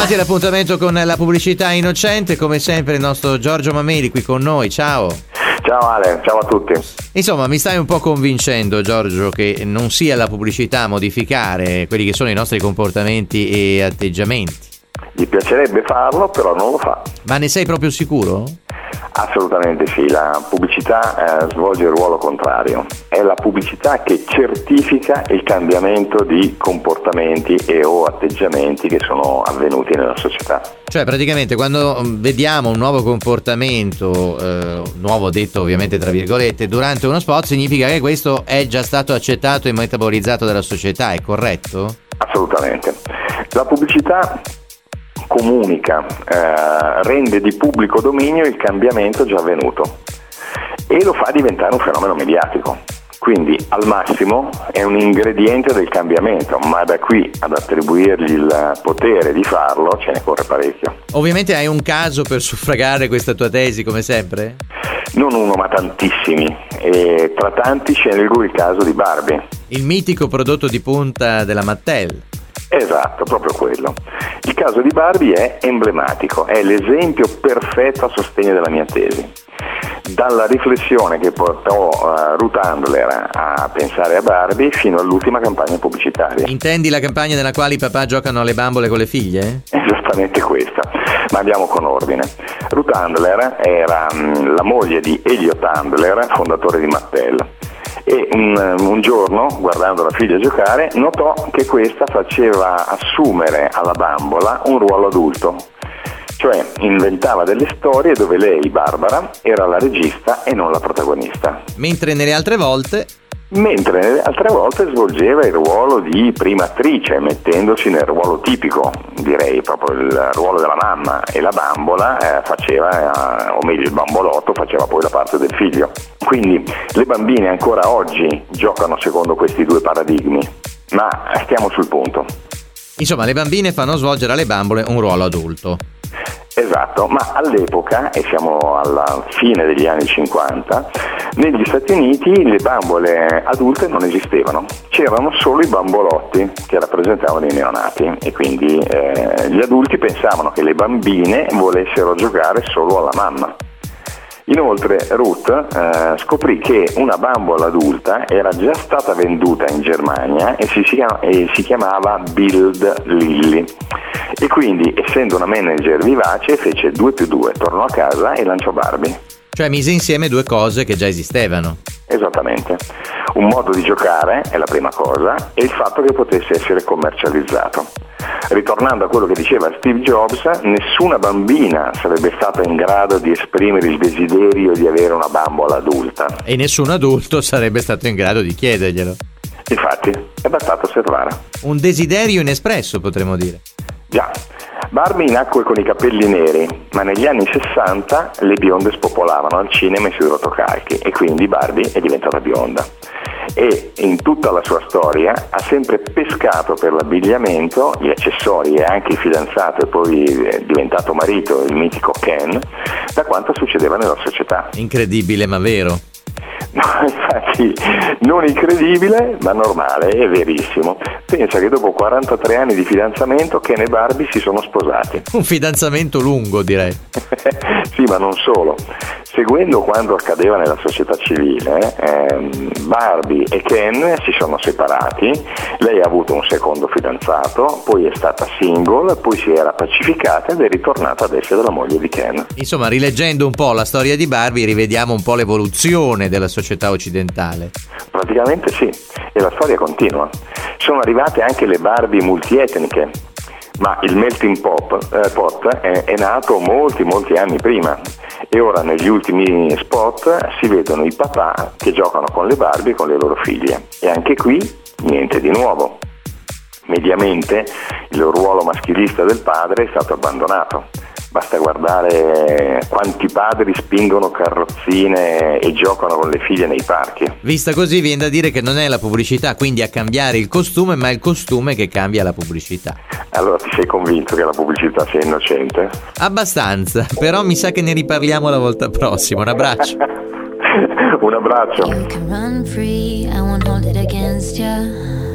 arrivati all'appuntamento con la pubblicità innocente, come sempre il nostro Giorgio Mameli qui con noi, ciao. Ciao Ale, ciao a tutti. Insomma, mi stai un po' convincendo, Giorgio, che non sia la pubblicità a modificare quelli che sono i nostri comportamenti e atteggiamenti. Gli piacerebbe farlo, però non lo fa. Ma ne sei proprio sicuro? Assolutamente sì, la pubblicità svolge il ruolo contrario. È la pubblicità che certifica il cambiamento di comportamenti e o atteggiamenti che sono avvenuti nella società. Cioè praticamente quando vediamo un nuovo comportamento, nuovo detto ovviamente tra virgolette, durante uno spot, significa che questo è già stato accettato e metabolizzato dalla società, è corretto? Assolutamente. La pubblicità comunica, rende di pubblico dominio il cambiamento già avvenuto e lo fa diventare un fenomeno mediatico. Quindi al massimo è un ingrediente del cambiamento, ma da qui ad attribuirgli il potere di farlo ce ne corre parecchio. Ovviamente hai un caso per suffragare questa tua tesi, come sempre? Non uno, ma tantissimi, e tra tanti scelgo il caso di Barbie. Il mitico prodotto di punta della Mattel. Esatto, proprio quello. Il caso di Barbie è emblematico, è l'esempio perfetto a sostegno della mia tesi. Dalla riflessione che portò Ruth Handler a pensare a Barbie fino all'ultima campagna pubblicitaria. Intendi la campagna nella quale i papà giocano alle bambole con le figlie? Esattamente questa, ma andiamo con ordine. Ruth Handler era la moglie di Elliot Handler, fondatore di Mattel. E un giorno, guardando la figlia giocare, notò che questa faceva assumere alla bambola un ruolo adulto, cioè inventava delle storie dove lei, Barbara, era la regista e non la protagonista. Mentre nelle altre volte svolgeva il ruolo di prima attrice, mettendosi nel ruolo tipico, direi proprio il ruolo della mamma, e la bambola faceva, o meglio il bambolotto faceva poi la parte del figlio. Quindi le bambine ancora oggi giocano secondo questi due paradigmi, ma stiamo sul punto. Insomma, le bambine fanno svolgere alle bambole un ruolo adulto. Esatto, ma all'epoca, e siamo alla fine degli anni 50, negli Stati Uniti le bambole adulte non esistevano, c'erano solo i bambolotti che rappresentavano i neonati e quindi gli adulti pensavano che le bambine volessero giocare solo alla mamma. Inoltre Ruth scoprì che una bambola adulta era già stata venduta in Germania e si chiamava Bild Lilly. E quindi, essendo una manager vivace, fece 2 più 2, tornò a casa e lanciò Barbie. Cioè mise insieme due cose che già esistevano. Esattamente. Un modo di giocare è la prima cosa e il fatto che potesse essere commercializzato. Ritornando a quello che diceva Steve Jobs, nessuna bambina sarebbe stata in grado di esprimere il desiderio di avere una bambola adulta. E nessun adulto sarebbe stato in grado di chiederglielo. Infatti, è bastato osservare. Un desiderio inespresso, potremmo dire. Già, Barbie nacque con i capelli neri, ma negli anni 60 le bionde spopolavano al cinema e sui rotocalchi e quindi Barbie è diventata bionda. E in tutta la sua storia ha sempre pescato per l'abbigliamento, gli accessori e anche il fidanzato e poi diventato marito, il mitico Ken, da quanto succedeva nella società. Incredibile ma vero. No, infatti non incredibile ma normale, è verissimo. Pensa che dopo 43 anni di fidanzamento Ken e Barbie si sono sposati. Un fidanzamento lungo, direi. Sì, ma non solo. Seguendo quanto accadeva nella società civile, Barbie e Ken si sono separati, lei ha avuto un secondo fidanzato, poi è stata single, poi si era pacificata ed è ritornata ad essere la moglie di Ken. Insomma, rileggendo un po' la storia di Barbie, rivediamo un po' l'evoluzione della società occidentale. Praticamente sì, e la storia continua. Sono arrivate anche le Barbie multietniche, ma il melting pot è nato molti anni prima e ora negli ultimi spot si vedono i papà che giocano con le Barbie e con le loro figlie e anche qui niente di nuovo. Mediamente il ruolo maschilista del padre è stato abbandonato. Basta guardare quanti padri spingono carrozzine e giocano con le figlie nei parchi. Vista così viene da dire che non è la pubblicità quindi a cambiare il costume, ma è il costume che cambia la pubblicità. Allora ti sei convinto che la pubblicità sia innocente? Abbastanza, però mi sa che ne riparliamo la volta prossima. Un abbraccio. Un abbraccio. You can run free, I won't hold it against you.